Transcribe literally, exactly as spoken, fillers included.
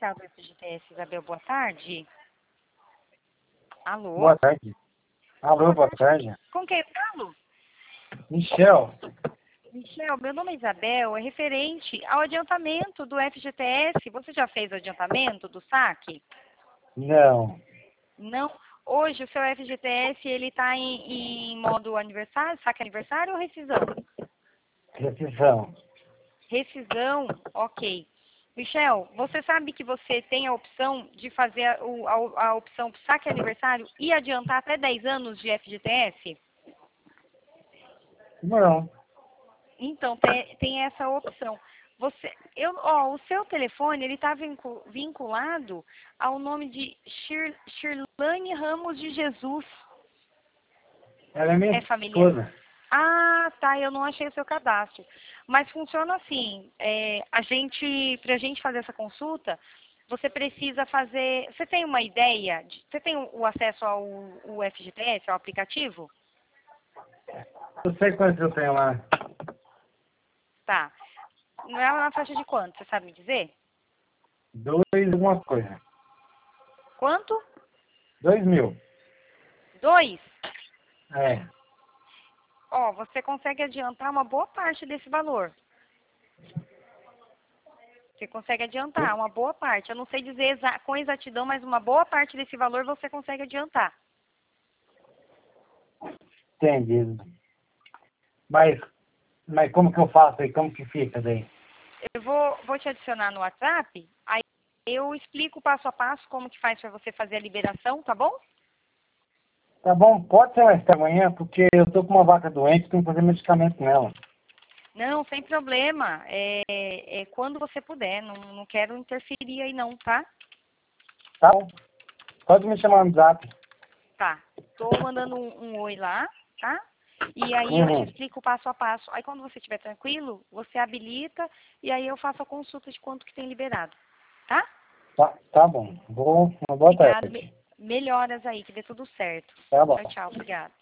comercial do F G T S, Isabel, boa tarde. Alô? Boa tarde. Alô, boa tarde. Com quem eu falo? Michel. Michel, meu nome é Isabel, é referente ao adiantamento do F G T S. Você já fez o adiantamento do saque? Não. Não. Hoje o seu F G T S ele está em, em modo aniversário, saque aniversário ou rescisão? Rescisão. Rescisão, ok. Michel, você sabe que você tem a opção de fazer a, a, a opção saque aniversário e adiantar até dez anos de F G T S? Não. Então, tem, tem essa opção. Você, eu, ó, o seu telefone ele está vinculado ao nome de Shir, Shirlane Ramos de Jesus. Ela é minha É familiar? esposa. Ah, tá, eu não achei o seu cadastro. Mas funciona assim, é, a gente, pra gente fazer essa consulta, você precisa fazer, você tem uma ideia, de, você tem o acesso ao o F G T S, ao aplicativo? Eu sei quantos eu tenho lá. Tá. Não é uma faixa de quanto, você sabe me dizer? Dois, alguma coisa. Quanto? Dois mil. Dois? É. Ó, você consegue adiantar uma boa parte desse valor. Você consegue adiantar uma boa parte. Eu não sei dizer exa com exatidão, mas uma boa parte desse valor você consegue adiantar. Entendido. Mas, mas como que eu faço aí? Como que fica daí? Eu vou, vou te adicionar no WhatsApp, aí eu explico passo a passo como que faz para você fazer a liberação, tá bom? Tá bom, pode ser mais tarde amanhã, porque eu tô com uma vaca doente, tenho que fazer medicamento nela. Não, sem problema. É, é quando você puder. Não, não quero interferir aí não, tá? Tá bom. Pode me chamar no zap. Tá. Tô mandando um, um oi lá, tá? E aí eu te Uhum. explico passo a passo. Aí quando você estiver tranquilo, você habilita e aí eu faço a consulta de quanto que tem liberado, tá? Tá, tá bom. Bom, uma boa Obrigada. Me- tarde. melhoras aí, que dê tudo certo. Tá bom. Tchau, tchau. Obrigada.